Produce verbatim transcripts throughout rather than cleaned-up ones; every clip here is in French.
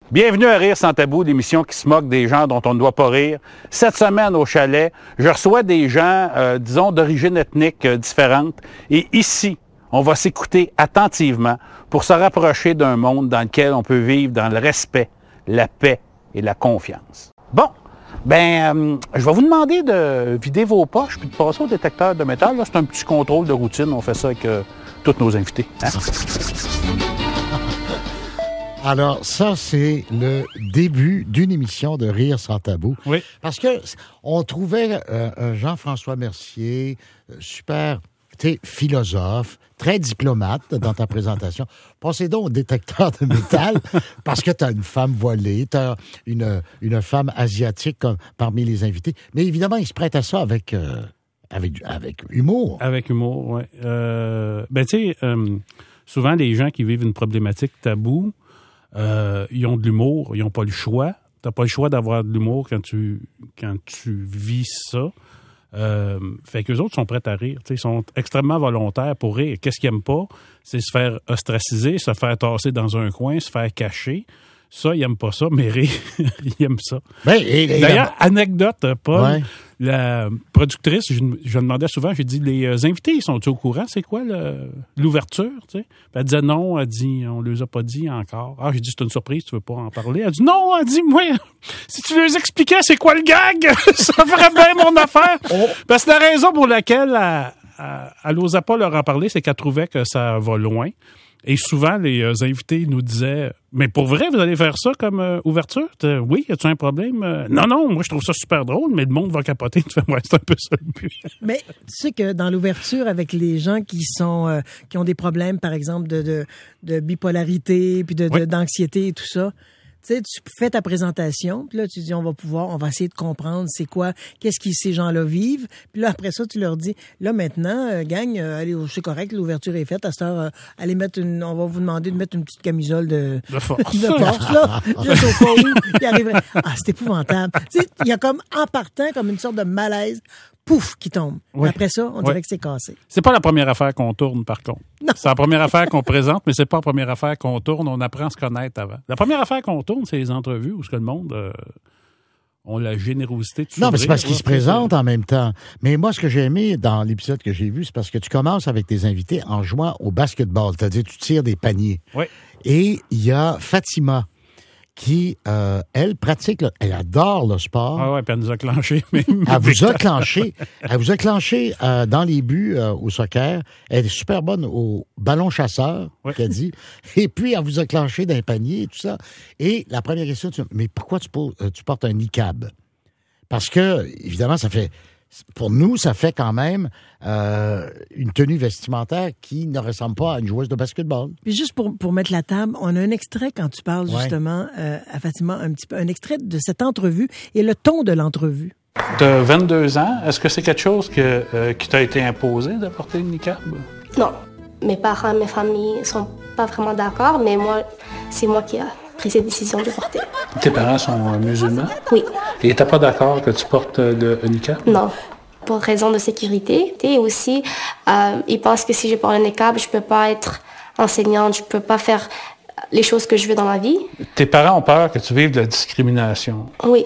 Bienvenue à Rire sans tabou, l'émission qui se moque des gens dont on ne doit pas rire. Cette semaine au chalet, je reçois des gens, euh, disons, d'origine ethnique euh, différente. Et ici, on va s'écouter attentivement pour se rapprocher d'un monde dans lequel on peut vivre dans le respect, la paix et la confiance. Bon, ben, euh, je vais vous demander de vider vos poches puis de passer au détecteur de métal. Là, c'est un petit contrôle de routine. On fait ça avec euh, tous nos invités. Hein? Alors, ça, c'est le début d'une émission de Rire sans tabou. Oui. Parce que on trouvait euh, Jean-François Mercier euh, super, tu sais, philosophe, très diplomate dans ta présentation. Passez donc au détecteur de métal parce que tu as une femme voilée, tu as une, une femme asiatique comme, parmi les invités. Mais évidemment, il se prête à ça avec, euh, avec, avec humour. Avec humour, oui. Euh, ben, tu sais, euh, souvent, les gens qui vivent une problématique taboue, Euh, ils ont de l'humour, ils n'ont pas le choix. Tu n'as pas le choix d'avoir de l'humour quand tu, quand tu vis ça. Euh, fait qu'eux autres sont prêts à rire. Ils sont extrêmement volontaires pour rire. Qu'est-ce qu'ils n'aiment pas? C'est se faire ostraciser, se faire tasser dans un coin, se faire cacher. Ça, ils n'aiment pas ça, mais rire, ils aiment ça. Ben, et, et D'ailleurs, la... anecdote, Paul, ouais. La productrice, je, je demandais souvent, j'ai dit, les invités, ils sont-ils au courant? C'est quoi le, l'ouverture? Tu sais? Elle disait non, elle dit, on ne les a pas dit encore. Ah, j'ai dit, c'est une surprise, tu veux pas en parler? Elle dit, non, elle dit, moi, si tu leur expliquais c'est quoi le gag, ça ferait bien mon affaire. Oh. Parce que la raison pour laquelle elle n'osait pas leur en parler, c'est qu'elle trouvait que ça va loin. Et souvent, les euh, invités nous disaient « Mais pour vrai, vous allez faire ça comme euh, ouverture? » Oui, y a-tu un problème? Euh, non, non, moi, je trouve ça super drôle, mais le monde va capoter. Tu fais, ouais, c'est un peu ça le but. Mais tu sais que dans l'ouverture, avec les gens qui sont euh, qui ont des problèmes, par exemple, de, de, de bipolarité, puis de, oui. de, d'anxiété et tout ça, tu sais, tu fais ta présentation, puis là, tu dis, on va pouvoir, on va essayer de comprendre c'est quoi, qu'est-ce que ces gens-là vivent. Puis là, après ça, tu leur dis, là, maintenant, euh, gang, euh, allez, c'est correct, l'ouverture est faite. À cette heure, euh, allez mettre une, on va vous demander de mettre une petite camisole de, de force. de force, là. Juste au cas où il arriverait. Ah, c'est épouvantable. Tu sais, il y a comme, en partant, comme une sorte de malaise. Pouf, qui tombe. Oui. Après ça, on dirait oui. que c'est cassé. C'est pas la première affaire qu'on tourne, par contre. Non. C'est la première affaire qu'on présente, mais c'est pas la première affaire qu'on tourne. On apprend à se connaître avant. La première affaire qu'on tourne, c'est les entrevues où ce que le monde euh, ont la générosité de s'ouvrir. Non, mais c'est parce qu'ils se présentent en même temps. Mais moi, ce que j'ai aimé dans l'épisode que j'ai vu, c'est parce que tu commences avec tes invités en jouant au basketball. C'est-à-dire, tu tires des paniers. Oui. Et il y a Fatima qui, euh, elle, pratique, là, elle adore le sport. Ah ouais, puis elle nous a clenché. Mais... elle vous a clenché. Elle vous a clenché euh, dans les buts euh, au soccer. Elle est super bonne au ballon chasseur, ouais. qu'elle dit. Et puis, elle vous a clenché dans les paniers et tout ça. Et la première question, tu, mais pourquoi tu, tu portes un niqab? Parce que, évidemment, ça fait... Pour nous, ça fait quand même euh, une tenue vestimentaire qui ne ressemble pas à une joueuse de basketball. Puis juste pour, pour mettre la table, on a un extrait quand tu parles ouais. justement euh, à Fatima, un petit peu, un extrait de cette entrevue et le ton de l'entrevue. Tu as vingt-deux ans. Est-ce que c'est quelque chose que, euh, qui t'a été imposé de porter une niqab? Non. Mes parents, mes familles sont pas vraiment d'accord, mais moi, c'est moi qui ai pris cette décision de porter. Tes parents sont musulmans? Oui. Et t'es pas d'accord que tu portes le niqab? Non. Pour raison de sécurité. Et aussi, euh, ils pensent que si je porte le niqab, je peux pas être enseignante, je peux pas faire les choses que je veux dans ma vie. Tes parents ont peur que tu vives de la discrimination? Oui.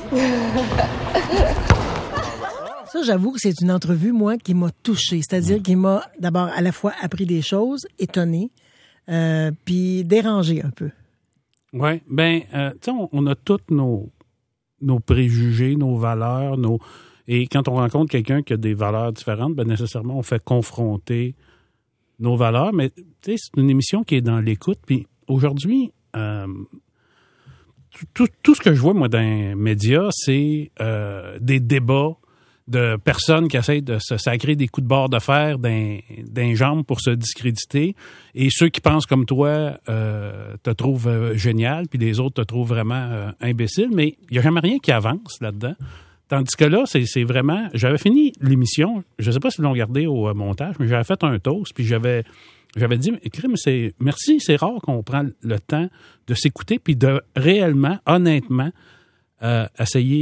Ça, j'avoue que c'est une entrevue, moi, qui m'a touchée. C'est-à-dire qui m'a d'abord à la fois appris des choses, étonné, euh, puis dérangé un peu. Oui, bien, euh, tu sais, on, on a tous nos, nos préjugés, nos valeurs, nos et quand on rencontre quelqu'un qui a des valeurs différentes, bien nécessairement, on fait confronter nos valeurs, mais tu sais, c'est une émission qui est dans l'écoute, puis aujourd'hui, euh, tout, tout ce que je vois, moi, dans les médias, c'est euh, des débats de personnes qui essayent de se sacrer des coups de barre de fer d'un, d'un jambes pour se discréditer. Et ceux qui pensent comme toi euh, te trouvent euh, génial, puis les autres te trouvent vraiment euh, imbécile. Mais il n'y a jamais rien qui avance là-dedans. Tandis que là, c'est, c'est vraiment... J'avais fini l'émission, je ne sais pas si ils l'ont gardé au euh, montage, mais j'avais fait un toast, puis j'avais... J'avais dit, crime, c'est merci, c'est rare qu'on prend le temps de s'écouter puis de réellement, honnêtement, euh, essayer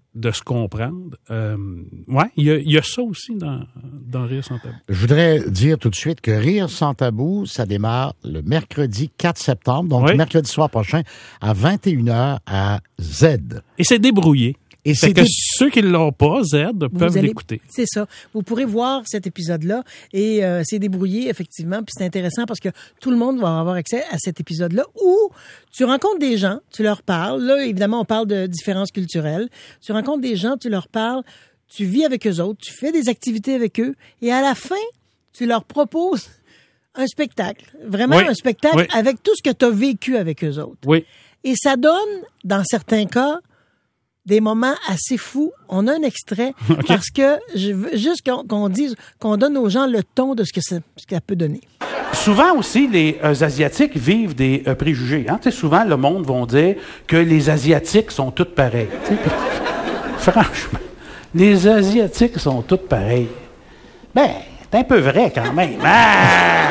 de se comprendre. Euh, ouais, il y a, y a ça aussi dans, dans Rire sans tabou. Je voudrais dire tout de suite que Rire sans tabou, ça démarre le mercrredi quatre septembre, donc oui. mercredi soir prochain à vingt et une heures à Z. Et c'est débrouillé. Et c'est c'est que dé... ceux qui ne l'ont pas, Z, peuvent allez... l'écouter. C'est ça. Vous pourrez voir cet épisode-là et euh, c'est débrouillé, effectivement. Puis c'est intéressant parce que tout le monde va avoir accès à cet épisode-là où tu rencontres des gens, tu leur parles. Là, évidemment, on parle de différences culturelles. Tu rencontres des gens, tu leur parles, tu vis avec eux autres, tu fais des activités avec eux et à la fin, tu leur proposes un spectacle. Vraiment oui. un spectacle oui. avec tout ce que tu as vécu avec eux autres. Oui. Et ça donne, dans certains cas, des moments assez fous. On a un extrait okay. parce que je veux juste qu'on, qu'on dise, qu'on donne aux gens le ton de ce que ça, ce que ça peut donner. Souvent aussi, les euh, Asiatiques vivent des euh, préjugés. Hein? Tu sais, souvent, le monde va dire que les Asiatiques sont tous pareils. Tu sais, franchement, les Asiatiques sont tous pareils. Ben, c'est un peu vrai quand même. Ah!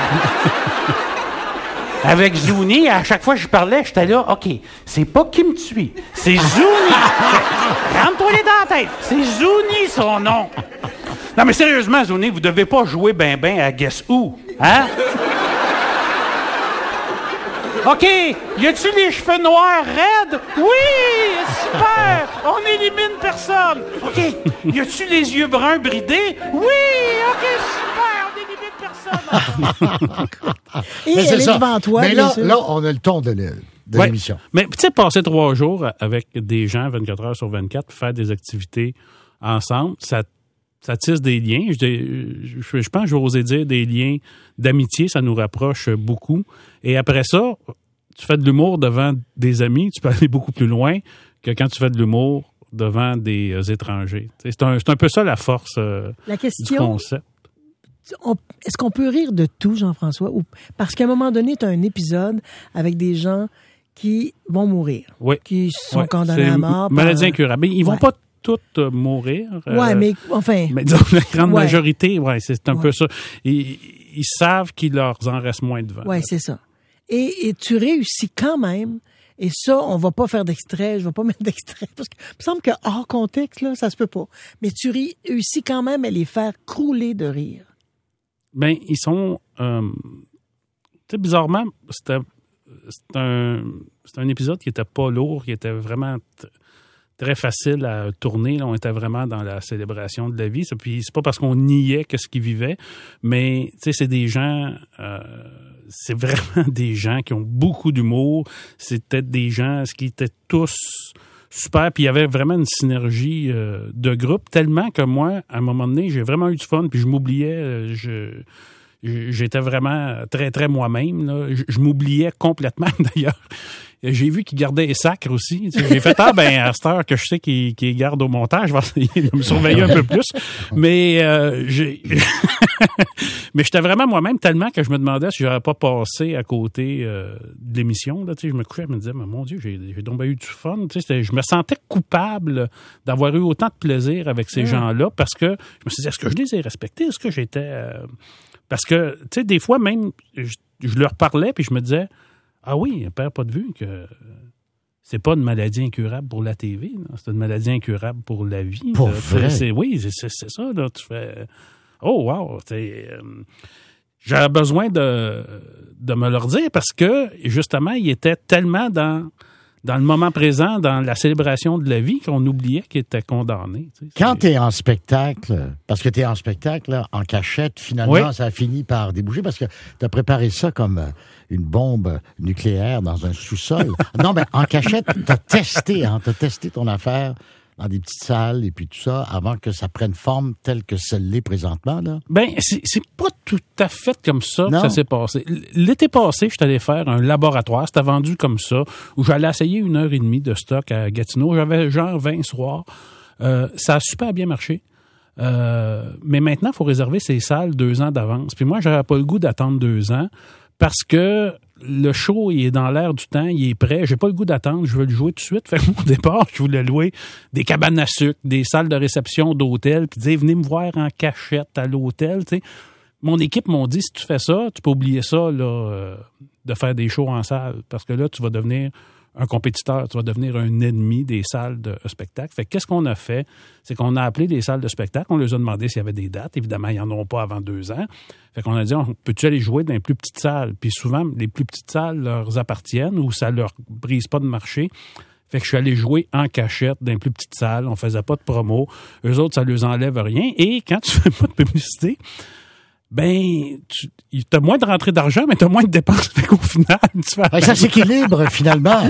Avec Zuni, à chaque fois que je parlais, j'étais là, OK, c'est pas Kim Thuy, c'est Zuni. Rentre-toi les dans la tête. C'est Zuni, son nom. Non, mais sérieusement, Zuni, vous devez pas jouer ben ben à Guess Who, hein? OK, y a-tu les cheveux noirs raides? Oui, super, on élimine personne. OK, y a-tu les yeux bruns bridés? Oui, OK, super, on élimine personne. Et mais elle est ça. devant toi. Mais là, là, on a le ton de, le, de ouais. l'émission. Mais tu sais, passer trois jours avec des gens vingt-quatre heures sur vingt-quatre, faire des activités ensemble, ça, ça tisse des liens. Je, je, je pense que je vais oser dire des liens d'amitié, ça nous rapproche beaucoup. Et après ça, tu fais de l'humour devant des amis, tu peux aller beaucoup plus loin que quand tu fais de l'humour devant des euh, étrangers. C'est un, c'est un peu ça la force euh, la question, du concept. On, est-ce qu'on peut rire de tout, Jean-François? Ou, parce qu'à un moment donné, tu as un épisode avec des gens qui vont mourir, oui. qui sont oui. condamnés c'est à mort. Maladie par... incurable. Ils vont ouais. pas toutes euh, mourir. Oui, euh, mais enfin... Mais disons, la grande ouais. majorité, ouais, c'est un ouais. peu ça. Ils, ils savent qu'il leur en reste moins devant. Oui, c'est ça. Et, et tu réussis quand même... Et ça, on va pas faire d'extrait, je vais pas mettre d'extrait, parce que il me semble que hors contexte, là, ça se peut pas. Mais tu réussis quand même à les faire crouler de rire. Ben, ils sont... Euh, tu sais, bizarrement, c'était, c'était, un, c'était un épisode qui était pas lourd, qui était vraiment t- très facile à tourner. Là, on était vraiment dans la célébration de la vie. Ça, puis c'est pas parce qu'on niait que ce qu'ils vivaient, mais tu sais, c'est des gens... Euh, c'est vraiment des gens qui ont beaucoup d'humour. C'était des gens qui étaient tous super. Puis il y avait vraiment une synergie euh, de groupe, tellement que moi, à un moment donné, j'ai vraiment eu du fun. Puis je m'oubliais, je, j'étais vraiment très, très moi-même. Là. Je, je m'oubliais complètement, d'ailleurs. J'ai vu qu'il gardait les sacres aussi. J'ai fait, ah, ben, à cette heure que je sais qu'il, qu'il garde au montage, je vais essayer de me surveiller un peu plus. Mais, euh, j'ai, mais j'étais vraiment moi-même tellement que je me demandais si j'aurais pas passé à côté, euh, de l'émission, là. Tu sais, je me couchais, je me disais, mais mon Dieu, j'ai, j'ai donc eu du fun. Tu sais, je me sentais coupable d'avoir eu autant de plaisir avec ces mmh. gens-là parce que je me suis dit, est-ce que je les ai respectés? Est-ce que j'étais, euh... parce que, tu sais, des fois même, je, je leur parlais puis je me disais, ah oui, on perd pas de vue que c'est pas une maladie incurable pour la T V, là. C'est une maladie incurable pour la vie. Pour là. vrai? C'est, oui, c'est, c'est ça. Là. Tu fais, oh wow, euh, j'avais besoin de, de me leur dire parce que justement, ils étaient tellement dans dans le moment présent, dans la célébration de la vie, qu'on oubliait qu'ils étaient condamnés. Tu sais, quand tu es en spectacle, parce que tu es en spectacle, là, en cachette, finalement, oui. ça a fini par déboucher, parce que tu as préparé ça comme une bombe nucléaire dans un sous-sol. Non, ben en cachette, tu as testé, hein, tu as testé ton affaire dans des petites salles et puis tout ça, avant que ça prenne forme telle que celle l'est présentement, là? Ben, c'est, c'est pas tout à fait comme ça non. que ça s'est passé. L'été passé, je suis allé faire un laboratoire, c'était vendu comme ça, où j'allais essayer une heure et demie de stock à Gatineau. J'avais genre vingt soirs. Euh, ça a super bien marché. Euh, mais maintenant, il faut réserver ces salles deux ans d'avance. Puis moi, j'avais pas le goût d'attendre deux ans parce que le show, il est dans l'air du temps, il est prêt. J'ai pas le goût d'attendre, je veux le jouer tout de suite. Fait que au départ, je voulais louer des cabanes à sucre, des salles de réception d'hôtel, puis dire, venez me voir en cachette à l'hôtel, tu sais. Mon équipe m'ont dit, si tu fais ça, tu peux oublier ça, là, euh, de faire des shows en salle, parce que là, tu vas devenir un compétiteur, tu vas devenir un ennemi des salles de spectacle. Fait que qu'est-ce qu'on a fait? C'est qu'on a appelé les salles de spectacle, on leur a demandé s'il y avait des dates. Évidemment, ils n'en auront pas avant deux ans. Fait qu'on a dit, on peut-tu aller jouer dans les plus petites salles? Puis souvent, les plus petites salles leur appartiennent ou ça leur brise pas de marché. Fait que je suis allé jouer en cachette dans les plus petites salles. On faisait pas de promo. Eux autres, ça leur enlève rien. Et quand tu fais pas de publicité, ben, tu as moins de rentrée d'argent, mais tu as moins de dépenses. Fait qu'au final, tu fais... Ouais, ça s'équilibre, finalement.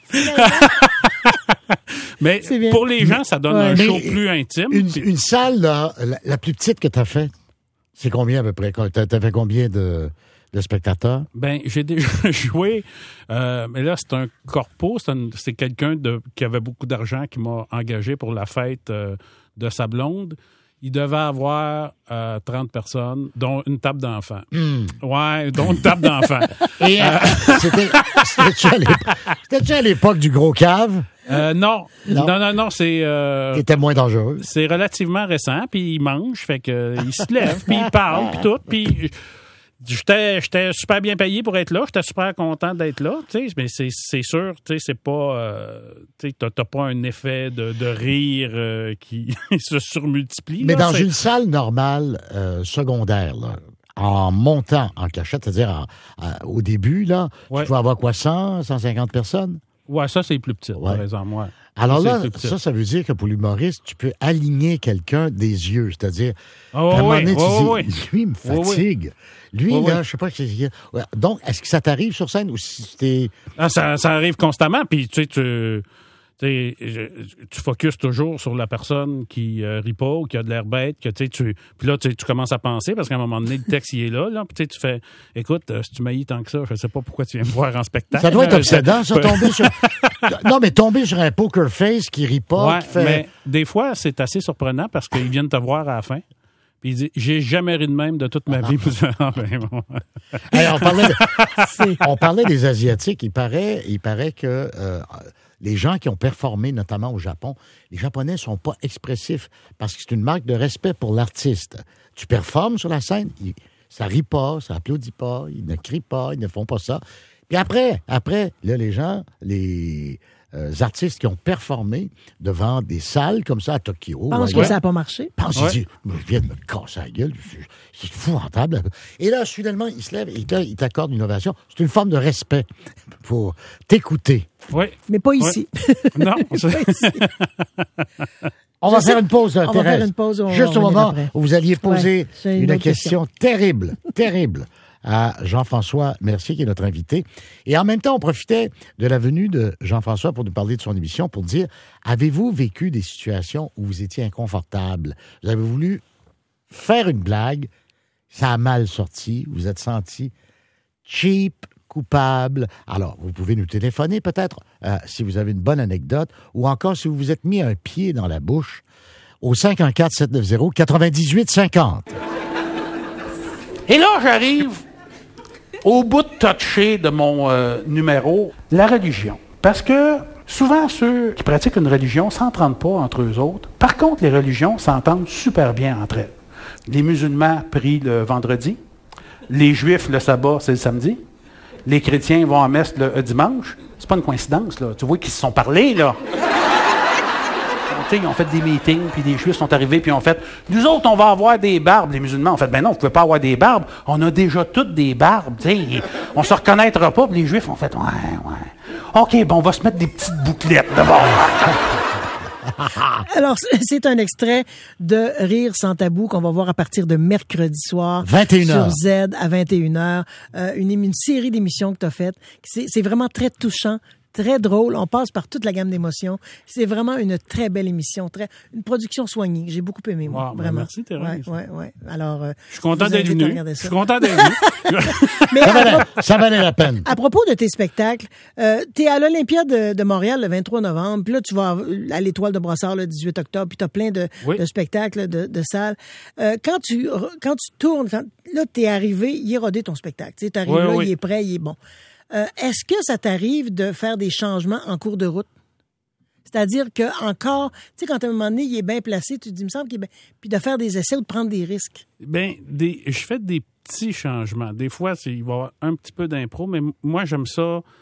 Mais pour les gens, ça donne ouais, un show plus intime. Une, puis... une salle, là, la, la plus petite que tu as fait, c'est combien à peu près? Tu as fait combien de, de spectateurs? Ben, j'ai déjà joué, euh, mais là, c'est un corpo, c'est, un, c'est quelqu'un de, qui avait beaucoup d'argent qui m'a engagé pour la fête euh, de sa blonde. Il devait avoir euh, trente personnes, dont une table d'enfants. Mm. Ouais, dont une table d'enfants. Et euh, c'était, c'était-tu, à l'époque, c'était-tu à l'époque du gros cave? Euh, non. non, non, non, non, c'est... Euh, C'était moins dangereux. C'est relativement récent, puis il mange, fait que euh, il se lève, puis il parle, puis tout, puis... J'étais, j'étais super bien payé pour être là. J'étais super content d'être là. Tu sais, mais c'est, c'est sûr, tu sais, c'est pas, euh, tu sais, t'as, t'as pas un effet de, de rire euh, qui se surmultiplie. Mais là, dans c'est... une salle normale euh, secondaire, là, en montant en cachette, c'est-à-dire en, en, au début, là, ouais. Tu vas avoir quoi, cent, cent cinquante personnes? Ouais, ça, c'est plus petit, ouais. Par exemple, ouais. Alors là, ça, ça veut dire que pour l'humoriste, tu peux aligner quelqu'un des yeux. C'est-à-dire, oh, à un moment donné, tu oh, dis, lui, il me fatigue. Lui, oh, là, oui. je sais pas. Ouais. Donc, est-ce que ça t'arrive sur scène ou si c'était... Ah, ça, ça arrive constamment, puis tu sais, tu... Tu tu focuses toujours sur la personne qui euh, rit pas ou qui a de l'air bête, que tu tu puis là tu, tu commences à penser parce qu'à un moment donné le texte il est là, là puis tu fais écoute euh, si tu m'haïs tant que ça, je sais pas pourquoi tu viens me voir en spectacle. Ça doit être obsédant, ça, tomber sur non mais tomber sur un poker face qui rit pas, ouais, qui fait... mais des fois c'est assez surprenant parce qu'ils viennent te voir à la fin. Puis il dit, j'ai jamais ri de même de toute ma vie. Ah, ben bon. Alors, on parlait, de, on parlait des Asiatiques. Il paraît, il paraît que euh, les gens qui ont performé, notamment au Japon, les Japonais sont pas expressifs parce que c'est une marque de respect pour l'artiste. Tu performes sur la scène, il, ça rit pas, ça applaudit pas, ils ne crient pas, ils ne font pas ça. Puis après, après, là, les gens, les... Euh, artistes qui ont performé devant des salles comme ça à Tokyo. Pense que ça n'a pas marché. Pense ouais. qu'il dit, je viens de me casser la gueule, c'est épouvantable. Et là, soudainement, il se lève et là, il t'accorde une ovation. C'est une forme de respect pour t'écouter. Oui. Mais pas ici. Ouais. Non. pas ici. On va, faire une pause, on Thérèse. va faire une pause. On Juste au moment après. où vous alliez poser ouais, une, une question, question terrible, terrible. à Jean-François Mercier, qui est notre invité. Et en même temps, on profitait de la venue de Jean-François pour nous parler de son émission, pour dire, avez-vous vécu des situations où vous étiez inconfortable? Vous avez voulu faire une blague, ça a mal sorti, vous êtes senti cheap, coupable. Alors, vous pouvez nous téléphoner peut-être euh, si vous avez une bonne anecdote, ou encore si vous vous êtes mis un pied dans la bouche au cinq un quatre sept neuf zéro neuf huit cinq zéro. Et là, j'arrive au bout de toucher de mon euh, numéro, la religion. Parce que souvent, ceux qui pratiquent une religion ne s'entendent pas entre eux autres. Par contre, les religions s'entendent super bien entre elles. Les musulmans prient le vendredi. Les juifs, le sabbat, c'est le samedi. Les chrétiens vont à messe le euh, dimanche. C'est pas une coïncidence, là. Tu vois qu'ils se sont parlé, là. Ils ont fait des meetings, puis des juifs sont arrivés, puis ont fait « Nous autres, on va avoir des barbes. » Les musulmans ont fait « Ben non, vous ne pouvez pas avoir des barbes. On a déjà toutes des barbes. T'sais, on se reconnaîtra pas. » Puis les juifs ont fait « Ouais, ouais. OK, bon, on va se mettre des petites bouclettes d'abord. » Alors, c'est un extrait de Rire sans tabou qu'on va voir à partir de mercredi soir vingt et une heures. Sur Z à vingt et une heures. Euh, une, une série d'émissions que tu as faites. C'est, c'est vraiment très touchant. Très drôle, on passe par toute la gamme d'émotions. C'est vraiment une très belle émission, très une production soignée. J'ai beaucoup aimé, moi, wow, vraiment. Ben merci, Thérèse. Ouais, ouais, ouais. Alors, euh, je suis content d'être venu. Je suis content d'être venu. Mais ça, valait, ça valait la peine. À propos de tes spectacles, euh, t'es à l'Olympiade de, de Montréal le vingt-trois novembre, puis là, tu vas à l'Étoile de Brossard le dix-huit octobre, puis t'as plein de, oui. de spectacles, de, de salles. Euh, quand tu quand tu tournes, quand, là, t'es arrivé, il est rodé ton spectacle. Tu sais, t'arrives oui, là, oui. il est prêt, il est bon. Euh, est-ce que ça t'arrive de faire des changements en cours de route? C'est-à-dire que encore, tu sais, quand à un moment donné, il est bien placé, tu te dis, il me semble qu'il est bien... Puis de faire des essais ou de prendre des risques. Bien, des... je fais des petits changements. Des fois, c'est... il va y avoir un petit peu d'impro, mais moi, j'aime ça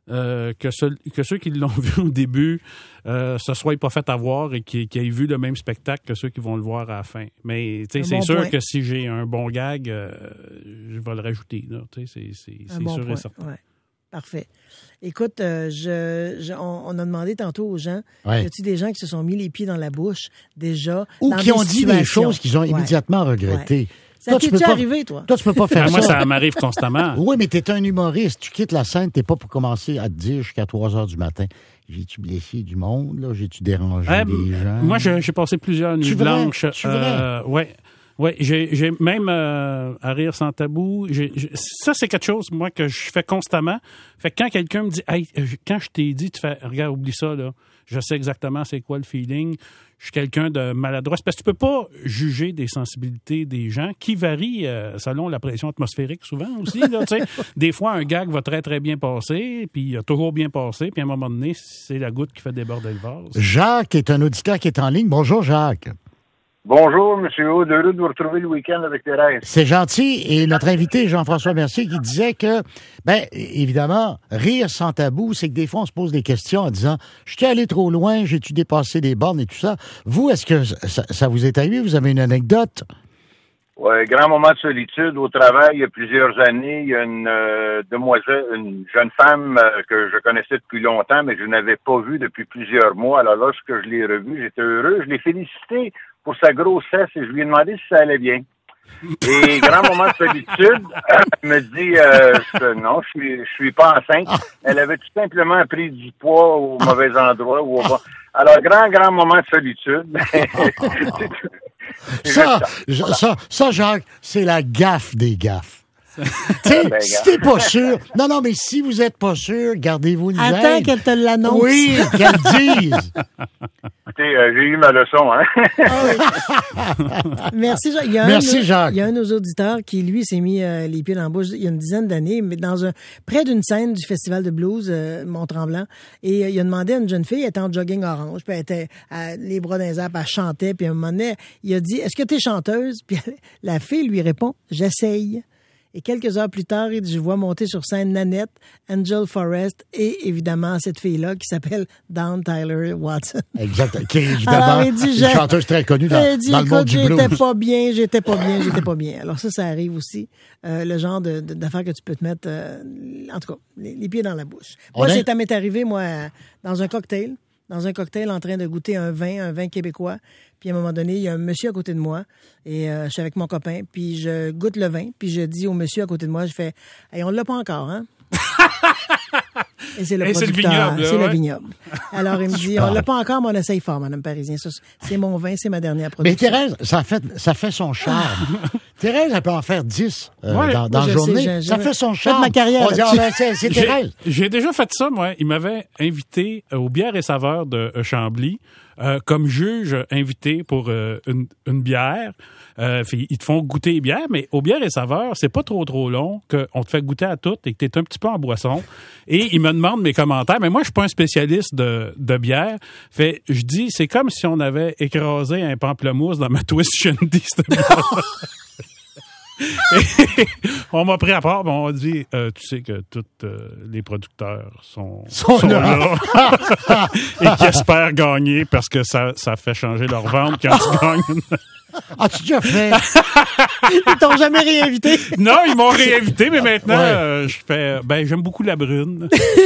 euh, que, ce, que ceux qui l'ont vu au début euh, se soient pas fait avoir et qu'ils, qu'ils aient vu le même spectacle que ceux qui vont le voir à la fin. Mais c'est bon sûr point. Que si j'ai un bon gag, euh, je vais le rajouter. Là, c'est c'est, c'est bon sûr point. Et certain. Ouais. Parfait. Écoute, euh, je, je, on, on a demandé tantôt aux gens, ouais. y a-t-il des gens qui se sont mis les pieds dans la bouche déjà? Ou dans qui des ont situations? dit des choses qu'ils ont immédiatement ouais. regrettées. Ouais. Ça toi, t'es-tu arrivé, toi? Toi, tu peux pas faire ça. Moi, ça m'arrive constamment. Oui, mais t'es un humoriste. Tu quittes la scène, t'es pas pour commencer à te dire jusqu'à trois heures du matin. J'ai-tu blessé du monde, là? J'ai-tu dérangé euh, des gens? Moi, j'ai, j'ai passé plusieurs nuits blanches. Tu euh, ouais. Oui, j'ai, j'ai même euh, à rire sans tabou. J'ai, j'ai, ça, c'est quelque chose, moi, que je fais constamment. Fait que quand quelqu'un me dit, hey, quand je t'ai dit, tu fais, regarde, oublie ça, là. Je sais exactement c'est quoi le feeling. Je suis quelqu'un de maladroit. C'est parce que tu peux pas juger des sensibilités des gens qui varient euh, selon la pression atmosphérique souvent aussi. Là, des fois, un gag va très, très bien passer, puis il a toujours bien passé, puis à un moment donné, c'est la goutte qui fait déborder le vase. Jacques est un auditeur qui est en ligne. Bonjour, Jacques. Bonjour, M. Aude, heureux de vous retrouver le week-end avec Thérèse. C'est gentil. Et notre invité, Jean-François Mercier, qui disait que, ben, évidemment, rire sans tabou, c'est que des fois, on se pose des questions en disant, je suis allé trop loin, j'ai-tu dépassé des bornes et tout ça. Vous, est-ce que ça, ça vous est arrivé? Vous avez une anecdote? Oui, grand moment de solitude au travail il y a plusieurs années. Il y a une euh, demoiselle, une jeune femme euh, que je connaissais depuis longtemps, mais je n'avais pas vue depuis plusieurs mois. Alors lorsque je l'ai revue, j'étais heureux. Je l'ai félicité pour sa grossesse et je lui ai demandé si ça allait bien. Et grand moment de solitude, elle me dit euh, non, je suis je suis pas enceinte. Elle avait tout simplement pris du poids au mauvais endroit ou au bon. Alors grand grand moment de solitude. ça, ça, ça, Jacques, c'est la gaffe des gaffes. Tu sais, ben, si t'es pas sûr, non, non, mais si vous êtes pas sûr, gardez-vous une Attends gêne. qu'elle te l'annonce. Oui, qu'elle dise. Écoutez, euh, j'ai eu ma leçon, hein. Ah oui. Merci, Jacques. Il y a Merci, un, Jacques. Il y a un de nos auditeurs qui, lui, s'est mis euh, les pieds dans la bouche il y a une dizaine d'années, mais dans un près d'une scène du Festival de blues euh, Mont-Tremblant. Et euh, il a demandé à une jeune fille, elle était en jogging orange, puis elle était euh, les bras dans les airs, puis elle chantait, puis à un moment donné, il a dit, est-ce que tu es chanteuse? Puis la fille lui répond, j'essaye. Et quelques heures plus tard, il dit, je vois monter sur scène Nanette, Angel Forrest et évidemment cette fille-là qui s'appelle Dawn Tyler Watson. Exact. Qui est évidemment il dit, une chanteuse très connue dans, il dit, dans le monde écoute, du blues. j'étais pas bien, j'étais pas bien, j'étais pas bien. Alors ça, ça arrive aussi. Euh, le genre de, de, d'affaires que tu peux te mettre, euh, en tout cas, les, les pieds dans la bouche. On Moi, est... ça m'est arrivé, moi, dans un cocktail. Dans un cocktail en train de goûter un vin, un vin québécois. Puis à un moment donné, il y a un monsieur à côté de moi et euh, je suis avec mon copain. Puis je goûte le vin, puis je dis au monsieur à côté de moi, je fais « Hey, on l'a pas encore, hein? » Et c'est le et producteur. C'est le vignoble. C'est ouais. le vignoble. Alors, il me dit, on l'a pas encore, mais on essaye fort, Madame Parisien. Ça, c'est mon vin, c'est ma dernière production. Mais Thérèse, ça fait, ça fait son charme. Thérèse, elle peut en faire dix euh, ouais. dans, dans la journée. Sais, ça fait son charme. Fait ma carrière. On dit, oh, ben, c'est, c'est Thérèse. J'ai, j'ai déjà fait ça, moi. Il m'avait invité aux bières et saveurs de Chambly euh, comme juge invité pour euh, une, une bière. Euh, ils te font goûter les bières, mais aux bières et saveurs, c'est pas trop trop long qu'on te fait goûter à toutes et que t'es un petit peu en boisson. Et ils me demandent mes commentaires, mais moi je suis pas un spécialiste de, de bière. Fait, je dis, c'est comme si on avait écrasé un pamplemousse dans ma Twist Shandy, cette bière. Et on m'a pris à part, on m'a dit, euh, tu sais que tous euh, les producteurs sont, sont, sont là, là. Et qui espèrent gagner parce que ça, ça fait changer leur vente quand tu gagnes. As-tu déjà fait? Ils t'ont jamais réinvité? Non, ils m'ont réinvité, mais maintenant, ouais. euh, je fais, ben, j'aime beaucoup la brune.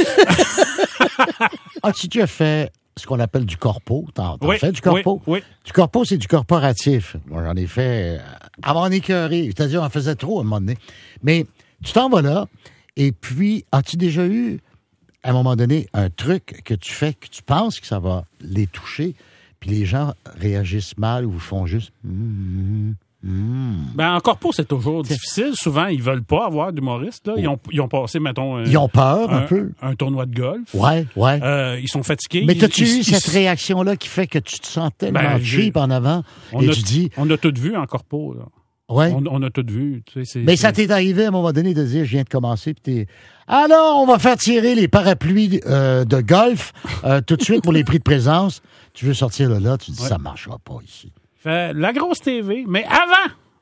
As-tu déjà fait ce qu'on appelle du corpo? T'en, t'en oui, fais du corpo? Oui, oui. Du corpo, c'est du corporatif. Moi, j'en ai fait à m'en écœurer. C'est-à-dire, on faisait trop à un moment donné. Mais tu t'en vas là, et puis, as-tu déjà eu, à un moment donné, un truc que tu fais, que tu penses que ça va les toucher, puis les gens réagissent mal ou font juste mm, mm. Ben, en corpo, c'est toujours difficile. Souvent, ils veulent pas avoir d'humoristes. Là. Ils, ont, ils ont passé, mettons... Un, ils ont peur un, un peu. Un tournoi de golf. Ouais, ouais. Euh, ils sont fatigués. Mais t'as-tu ils, eu ils, cette ils, réaction-là qui fait que tu te sens tellement ben, cheap en avant on et a, tu dis... On a tout vu en corpo, là. Ouais. On, on a tout vu. Tu sais, c'est, mais c'est... ça t'est arrivé à un moment donné de dire, je viens de commencer, puis t'es... Alors, on va faire tirer les parapluies euh, de golf euh, tout de suite pour les prix de présence. Tu veux sortir de là, tu dis, ouais. Ça marchera pas ici. Fait la grosse T V, mais avant,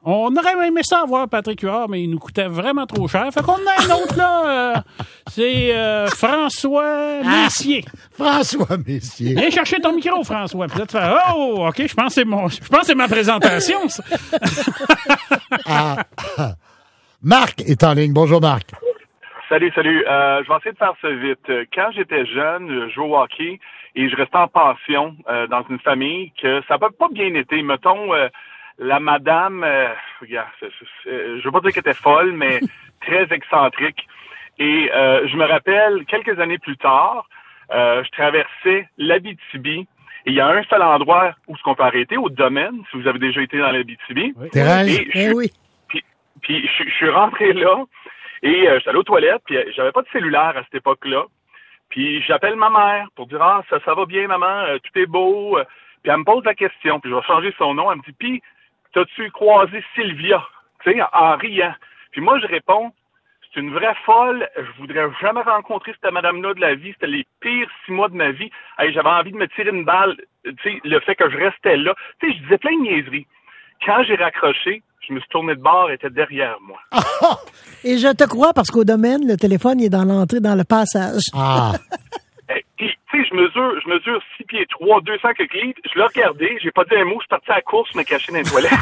On aurait aimé ça avoir Patrick Huard, mais il nous coûtait vraiment trop cher. Fait qu'on en a un autre, là. Euh, c'est euh, François Messier. Ah, François Messier. Viens chercher ton micro, François. Puis là, tu fais, oh, OK, je pense que c'est mon, je pense que c'est ma présentation, ça. ah, ah. Marc est en ligne. Bonjour, Marc. Salut, salut. Euh, je vais essayer de faire ça vite. Quand j'étais jeune, je jouais au hockey et je restais en pension euh, dans une famille que ça n'a pas bien été. Mettons, euh, la madame, euh, regarde, c'est, c'est, c'est, je veux pas dire qu'elle était folle, mais très excentrique. Et euh, je me rappelle, quelques années plus tard, euh, je traversais l'Abitibi. Et il y a un seul endroit où ce qu'on peut arrêter, au domaine, si vous avez déjà été dans l'Abitibi. Oui. Thérèse? Et je, eh oui. Puis, puis je, je suis rentré là. Et euh, j'étais allé aux toilettes, puis euh, j'avais pas de cellulaire à cette époque-là. Puis j'appelle ma mère pour dire « Ah, ça, ça va bien, maman, euh, tout est beau. » Puis elle me pose la question, puis je vais changer son nom. Elle me dit « Puis, t'as-tu croisé Sylvia? » Tu sais, en riant. Puis moi, je réponds « C'est une vraie folle. Je voudrais jamais rencontrer cette madame-là de la vie. C'était les pires six mois de ma vie. Hey, j'avais envie de me tirer une balle. Tu sais, le fait que je restais là. Tu sais, je disais plein de niaiseries. Quand j'ai raccroché, je me suis tourné de bord, elle était derrière moi. Et je te crois parce qu'au domaine, le téléphone il est dans l'entrée, dans le passage. Ah. Et, tu sais, je mesure, je mesure six pieds trois, deux cents quelques livres. Je l'ai regardé, j'ai pas dit un mot, je suis parti à la course, me cacher dans les toilettes.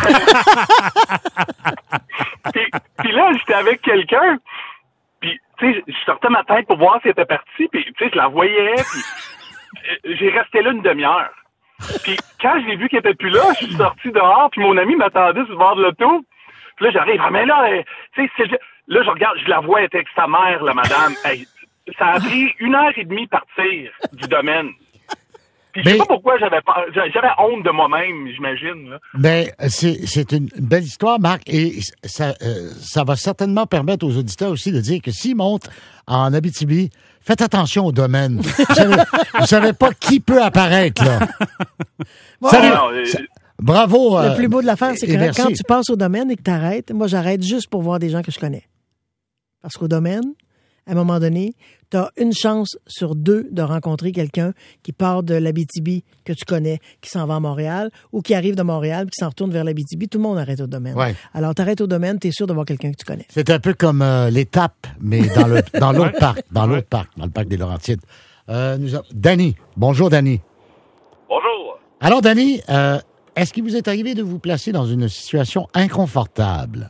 puis, puis là, j'étais avec quelqu'un, puis tu sais, je sortais ma tête pour voir si elle était partie, puis tu sais, je la voyais, puis j'ai resté là une demi-heure. Puis quand j'ai vu qu'elle était plus là, je suis sorti dehors, puis mon ami m'attendait sur le bord de l'auto. Puis là, j'arrive, ah mais là, tu sais, là, je regarde, je la vois, elle était avec sa mère, la madame. Hey, ça a pris une heure et demie partir du domaine. Puis je sais mais, pas pourquoi j'avais pas, j'avais honte de moi-même, j'imagine. Là. Ben, c'est, c'est une belle histoire, Marc, et ça, euh, ça va certainement permettre aux auditeurs aussi de dire que s'ils montent en Abitibi, faites attention au domaine. Vous savez, vous savez pas qui peut apparaître, là. Bon, Salut. Non, euh, Bravo. Le euh, plus beau de l'affaire, c'est que merci. quand tu passes au domaine et que tu arrêtes, moi, j'arrête juste pour voir des gens que je connais. Parce qu'au domaine, à un moment donné, tu as une chance sur deux de rencontrer quelqu'un qui part de l'Abitibi que tu connais, qui s'en va à Montréal, ou qui arrive de Montréal, qui s'en retourne vers l'Abitibi. Tout le monde arrête au domaine. Ouais. Alors, tu arrêtes au domaine, tu es sûr de voir quelqu'un que tu connais. C'est un peu comme euh, l'étape, mais dans, le, dans l'autre Ouais. parc, dans Ouais. l'autre parc, dans le parc des Laurentides. Euh, nous avons... Danny. Bonjour, Danny. Bonjour. Alors, Danny, euh, est-ce qu'il vous est arrivé de vous placer dans une situation inconfortable?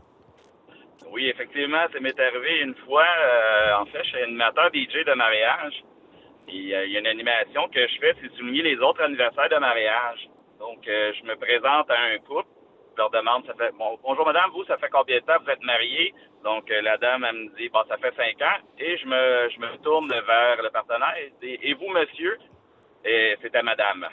Oui, effectivement, ça m'est arrivé une fois. Euh, en fait, je suis animateur D J de mariage. Et euh, il y a une animation que je fais, c'est souligner les autres anniversaires de mariage. Donc, euh, je me présente à un couple. Je leur demande, ça fait, bon, bonjour madame, vous, ça fait combien de temps vous êtes mariés? Donc, euh, la dame, elle me dit, bon, ça fait cinq ans. Et je me, je me tourne vers le partenaire et dis, et vous, monsieur? Et c'était madame.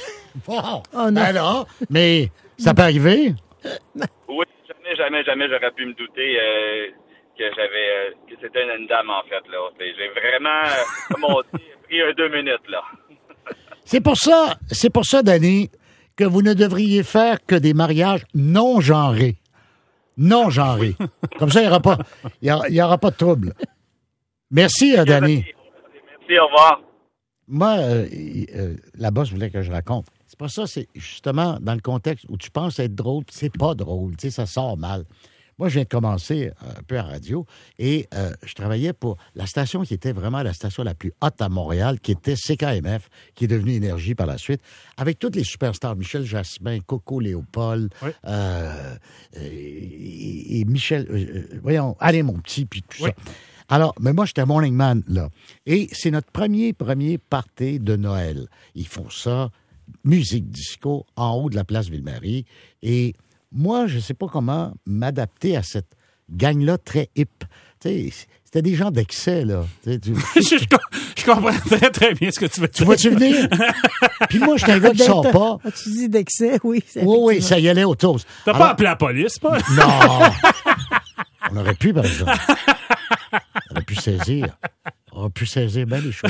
Wow. Oh non. Alors, mais ça peut arriver? Oui, jamais, jamais, jamais j'aurais pu me douter euh, que j'avais euh, que c'était une dame en fait là. J'ai vraiment, euh, comme on dit, pris un deux minutes là. C'est pour ça, c'est pour ça, Danny, que vous ne devriez faire que des mariages non genrés. Non genrés. Comme ça, il n'y aura pas, il y aura, il y aura pas de trouble. Merci, euh, Danny. Merci, au revoir. Moi, euh, euh, la boss voulait que je raconte. C'est pas ça, c'est justement dans le contexte où tu penses être drôle, c'est pas drôle, tu sais, ça sort mal. Moi, je viens de commencer un peu à radio et euh, je travaillais pour la station qui était vraiment la station la plus haute à Montréal, qui était C K M F, qui est devenue Énergie par la suite, avec toutes les superstars, Michel Jasmin, Coco Léopold, Oui. euh, et, et Michel, euh, voyons, allez mon petit, puis tout Oui. ça. Alors, mais moi, j'étais morning man, là. Et c'est notre premier, premier party de Noël. Ils font ça, musique disco, en haut de la place Ville-Marie. Et moi, je ne sais pas comment m'adapter à cette gang-là très hip. Tu sais, c'était des gens d'excès, là. Tu sais, tu, je, je, je comprends très, très bien ce que tu veux dire. tu vois-tu venir? Puis moi, j'étais un gars qui sort pas. Tu dis d'excès, oui. Oui, oui, ça y allait au toast. T'as Alors- pas appelé la police, pas? Non! On aurait pu, par exemple. On aurait pu saisir. On aurait pu saisir bien les choses.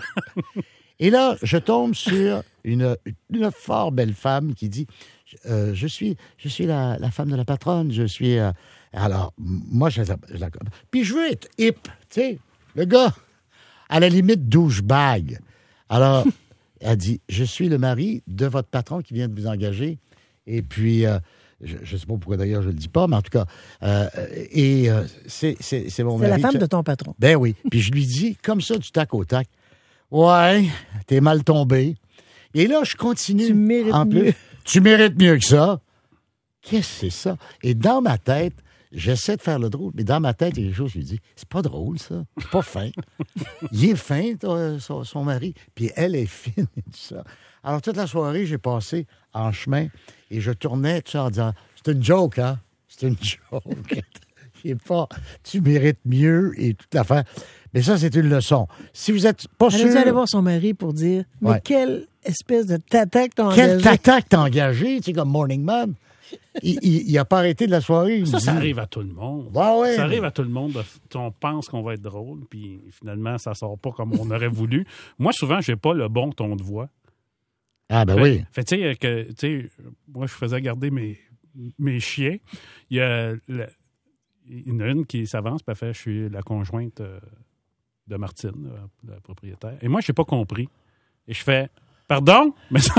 Et là, je tombe sur une, une fort belle femme qui dit euh, je suis, je suis la, la femme de la patronne, je suis... euh, alors, m- moi, je la, je la... Puis je veux être hip, tu sais. Le gars, à la limite, douchebag. Alors, elle dit, je suis le mari de votre patron qui vient de vous engager. Et puis, euh, Je ne sais pas pourquoi d'ailleurs je le dis pas, mais en tout cas, euh, et euh, c'est, c'est, c'est mon C'est mari. la femme qui- de ton patron. Ben oui. Puis je lui dis, comme ça, du tac au tac, ouais, t'es mal tombé. Et là, je continue. Tu mérites en plus. mieux. Tu mérites mieux que ça. Qu'est-ce que c'est ça? Et dans ma tête, j'essaie de faire le drôle, mais dans ma tête, il y a quelque chose, je lui dis, c'est pas drôle, ça. C'est pas fin. Il est fin, toi, son, son mari. Puis elle est fine et tout ça. Alors, toute la soirée, j'ai passé en chemin et je tournais, tout ça, en disant, c'est une joke, hein? C'est une joke. Il est pas, tu mérites mieux et toute l'affaire. Mais ça, c'est une leçon. Si vous êtes pas Elle sûr... a dû aller voir son mari pour dire, mais Ouais. quelle espèce de tata que t'as Quel engagé. tata que t'as engagé, tu sais, comme Morning Man. Il, il, il a pas arrêté de la soirée. il Ça, me ça dit- arrive à tout le monde. Ah ouais. Ça arrive à tout le monde. de- On pense qu'on va être drôle, puis finalement, ça sort pas comme on aurait voulu. Moi, souvent, j'ai pas le bon ton de voix. Ah, ben Fait- oui. Fait, tu sais, que, tu sais, moi, je faisais garder mes, mes chiens. Il y a le- il y en a une qui s'avance, puis elle fait, je suis la conjointe euh, de Martine, euh, la propriétaire. Et moi, je n'ai pas compris. Et je fais, pardon? Mais ça,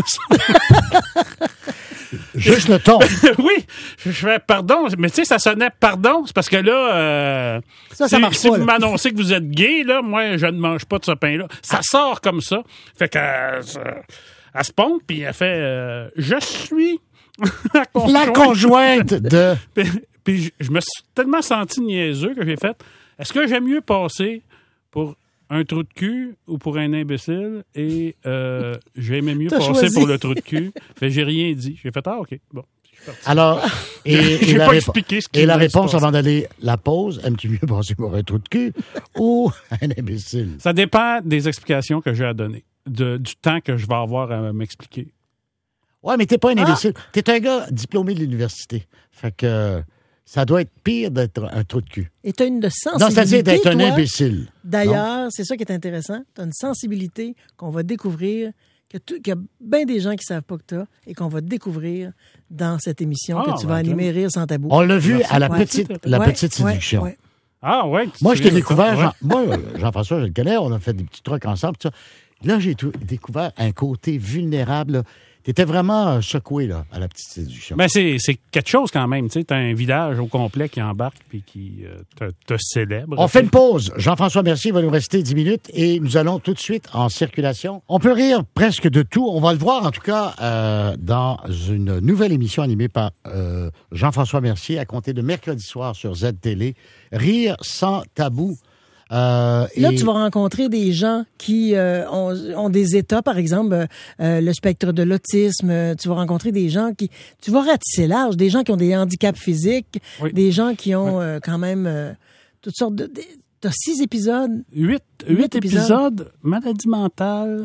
Juste le ton. oui, je fais pardon, mais tu sais, ça sonnait pardon, c'est parce que là, euh, Ça, ça si, marche si pas, vous là. m'annoncez que vous êtes gay, là, moi, je ne mange pas de ce pain-là. Ça sort comme ça. Fait que, euh, elle se pompe, puis elle fait, euh, je suis la La conjointe. conjointe de... Puis, puis je, je me suis tellement senti niaiseux que j'ai fait, est-ce que j'aime mieux passer pour un trou de cul ou pour un imbécile? Et euh, j'aimais mieux T'as passer choisi. pour le trou de cul. Fait que j'ai rien dit. J'ai fait, ah, OK, bon. Je suis parti. Alors, et, et J'ai la, pas répo- expliqué ce qui et la venait de se réponse passer. avant d'aller la pause, aimes-tu mieux passer pour un trou de cul ou un imbécile? Ça dépend des explications que j'ai à donner, de, du temps que je vais avoir à m'expliquer. Ouais, mais t'es pas un Ah! imbécile. T'es un gars diplômé de l'université. Fait que euh, ça doit être pire d'être un trou de cul. Et tu as une de Non, sensibilité, c'est-à-dire d'être un toi. imbécile. D'ailleurs, c'est ça qui est intéressant. Tu as une sensibilité qu'on va découvrir, que tu- qu'il y a bien des gens qui ne savent pas que tu as et qu'on va découvrir dans cette émission Ah, que tu ben, vas animer j'aime. Rire sans tabou. On l'a vu Merci. à la Ouais. petite, la Ouais, petite ouais, séduction. ouais. Ah, ouais. tu Moi, te je t'ai souviens de découvert, ça? Jean- moi, euh, Jean-François, je le connais, on a fait des petits trucs ensemble. Tout ça. Là, j'ai tout- découvert un côté vulnérable. là. T'étais vraiment euh, secoué là, à la petite séduction. Ben, c'est, c'est quelque chose quand même. Tu sais, t'as un village au complet qui embarque puis qui euh, te, te célèbre. On fait une pause. Jean-François Mercier va nous rester dix minutes et nous allons tout de suite en circulation. On peut rire presque de tout. On va le voir en tout cas euh, dans une nouvelle émission animée par euh, Jean-François Mercier à compter de mercredi soir sur Z-Télé. Rire sans tabou. Euh, Là, et- tu vas rencontrer des gens qui euh, ont, ont des états, par exemple, euh, euh, le spectre de l'autisme. euh, Tu vas rencontrer des gens qui... Tu vas ratisser large, des gens qui ont des handicaps physiques, Oui. des gens qui ont euh, quand même euh, toutes sortes de... Tu as six épisodes. Huit, Huit huit épisodes. épisodes, maladie mentale,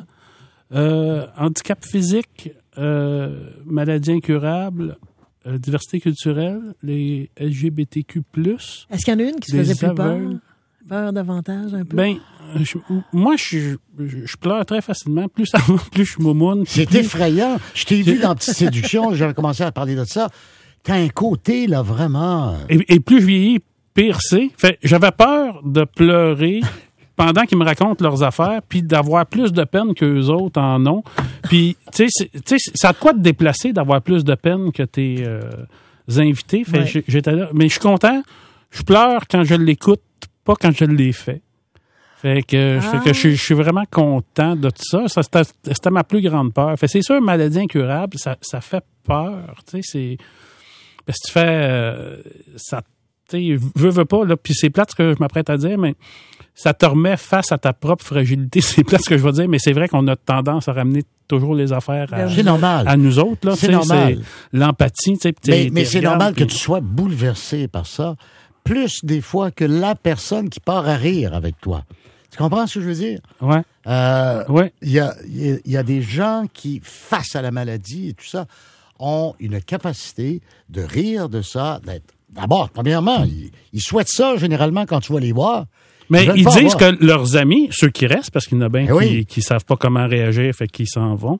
euh, handicap physique, euh, maladie incurable, euh, diversité culturelle, les L G B T Q plus. Est-ce qu'il y en a une qui se Des faisait plus peur? aveugles. Peur davantage, un peu? Ben, je- moi, je, je, je pleure très facilement. Plus ça va, plus je moumoune. C'est plus- effrayant. Je t'ai vu dans Petite Séduction, j'avais commencé à parler de ça. T'as un côté, là, vraiment... euh, Et, et plus je vieillis, pire c'est. Fait, j'avais peur de pleurer pendant qu'ils me racontent leurs affaires, puis d'avoir plus de peine qu'eux autres en ont. Puis, tu sais, c'est- tu sais, ça a de quoi te déplacer d'avoir plus de peine que tes euh, invités. Fait, Ouais. j'ai- j'étais là. Mais je suis content. Je pleure quand je l'écoute, pas quand je l'ai fait. Fait que, Ah. fait que je, suis- je suis vraiment content de tout ça. Ça, c'était, c'était ma plus grande peur. Fait, c'est sûr, maladie incurable, ça, ça fait peur. Tu sais, c'est... Parce que tu fais... euh, ça, tu sais, veux, veux pas, là, puis c'est plate ce que je m'apprête à dire, mais ça te remet face à ta propre fragilité. C'est plate ce que je veux dire, mais c'est vrai qu'on a tendance à ramener toujours les affaires à, C'est normal. à nous autres. Là, C'est tu sais, normal. c'est l'empathie. Tu sais, puis Mais, t'es- mais t'es c'est regardes, normal que puis- tu sois bouleversé par ça, plus des fois que la personne qui part à rire avec toi. Tu comprends ce que je veux dire? Ouais, Euh, ouais. Il y a, il y a- il y a des gens qui, face à la maladie et tout ça, ont une capacité de rire de ça, d'être... D'abord, premièrement, ils, ils souhaitent ça généralement quand tu vas les voir. Mais veulent ils pas disent avoir- que leurs amis, ceux qui restent, parce qu'il y en a bien Eh qui, oui. qui savent pas comment réagir, fait qu'ils s'en vont.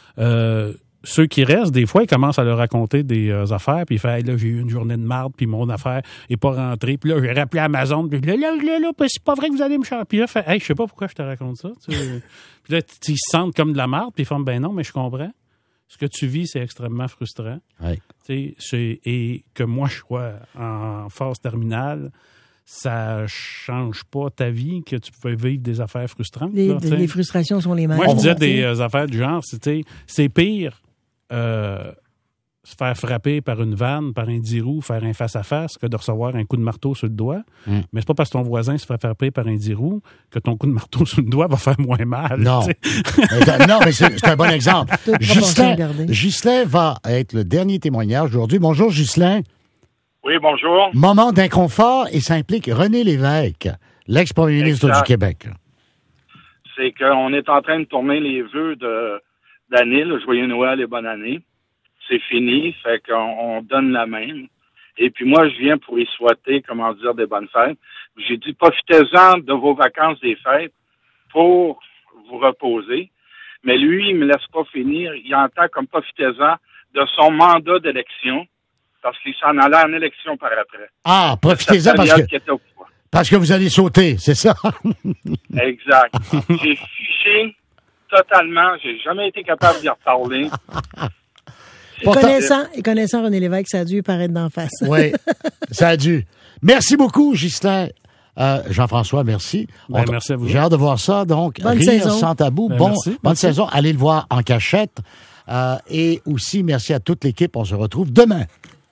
Euh, ceux qui restent, des fois, ils commencent à leur raconter des euh, affaires, puis ils font hey, là, j'ai eu une journée de marde, puis mon affaire est pas rentrée, puis là, j'ai rappelé Amazon, puis là, là, là, là, là, c'est pas vrai que vous allez me charger. Puis là, fait, hey, je sais pas pourquoi je te raconte ça. Tu sais. Puis là, ils se sentent comme de la marde, puis ils font ben non, mais je comprends. ce que tu vis, c'est extrêmement frustrant. Oui. Tu sais, et que moi, je sois en phase terminale, ça change pas ta vie, que tu peux vivre des affaires frustrantes. Les, là, les frustrations sont les mêmes. Moi, je disais des euh, affaires du genre, c'est, c'est pire euh, se faire frapper par une vanne, par un dix roues, faire un face-à-face, que de recevoir un coup de marteau sur le doigt. Mm. Mais c'est pas parce que ton voisin se fait frapper par un dix roues que ton coup de marteau sur le doigt va faire moins mal. Non, non mais c'est, c'est un bon exemple. Ghislain, Ghislain va être le dernier témoignage aujourd'hui. Bonjour, Ghislain. Oui, bonjour. Moment d'inconfort, et ça implique René Lévesque, l'ex-premier ministre du Québec. C'est qu'on est en train de tourner les vœux de, d'année, le Joyeux Noël et bonne année. C'est fini, fait qu'on on donne la main. Et puis moi, je viens pour y souhaiter, comment dire, des bonnes fêtes. J'ai dit, profitez-en de vos vacances des fêtes pour vous reposer. Mais lui, il me laisse pas finir. Il entend comme profitez-en de son mandat d'élection. Parce qu'il s'en allait en élection par après. Ah, profitez-en parce que, parce que vous allez sauter, c'est ça? Exact. J'ai fiché totalement. J'ai jamais été capable d'y reparler. Et connaissant, et connaissant René Lévesque, ça a dû paraître d'en face. Oui, ça a dû. Merci beaucoup, Ghislain. Euh, Jean-François, merci. Ben, merci à vous. J'ai hâte de voir ça. Donc, bonne Rire saison. Sans tabou. Ben, bon, merci, bonne merci. saison. Allez le voir en cachette. Euh, et aussi, merci à toute l'équipe. On se retrouve demain.